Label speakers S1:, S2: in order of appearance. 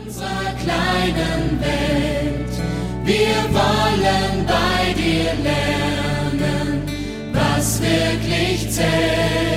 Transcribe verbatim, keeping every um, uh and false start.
S1: unserer kleinen Welt. Wir wollen bei dir lernen, was wirklich zählt.